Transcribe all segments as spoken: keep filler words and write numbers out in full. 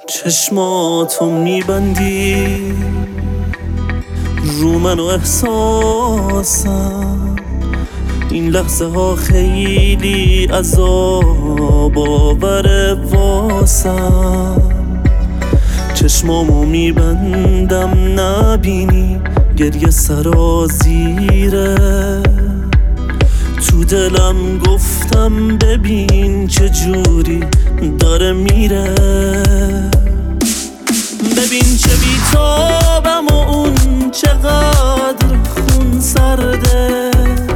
چشماتو میبندی رو من و احساسم، این لحظه ها خیلی عذاب آوره واسم. چشمامو میبندم نبینی گریه سرازیره، تو دلم گفتم ببین چجوری داره میره. ببین چه بیتابم و اون چقدر خون سرده،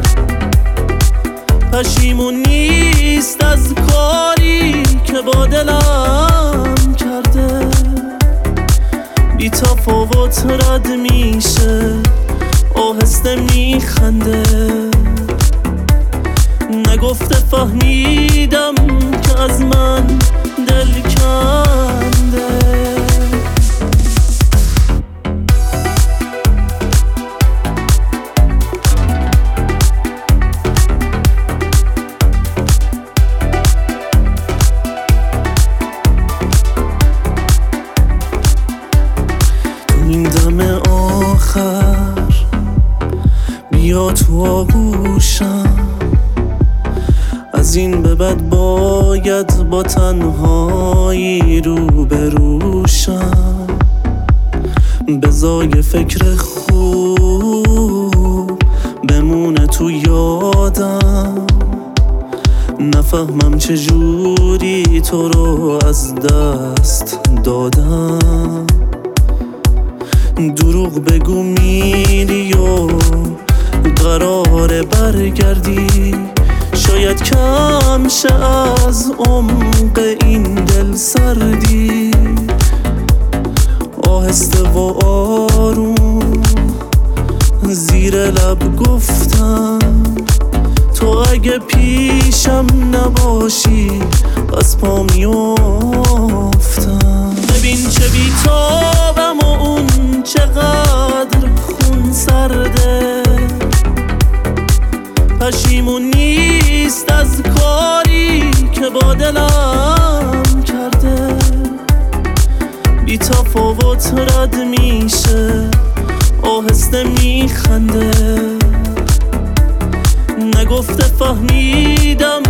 پشیمون نیست از کاری که با دلم کرده. بی تفاوت رد میشه آهسته میخنده، نگفته فهمیدم که از من دل کنده. این دم آخر بیا تو آغوشم، از این به بعد باید با تنهایی رو بروشم. بزای فکر خوب بمونه تو یادم، نفهمم چجوری تو رو از دست دادم. دروغ بگو میری و قراره برگردی، شاید کم شه از عمق این دل سردی. آهسته و آروم زیر لب گفتم تو اگه پیشم نباشی از پا میافتم. ببین چه بیتابم و اون چقدر خون سرده، پشیمون نیست از کاری که با دلم کرده. بی تفاوت رد میشه آهسته میخنده، نگفته فهمیدم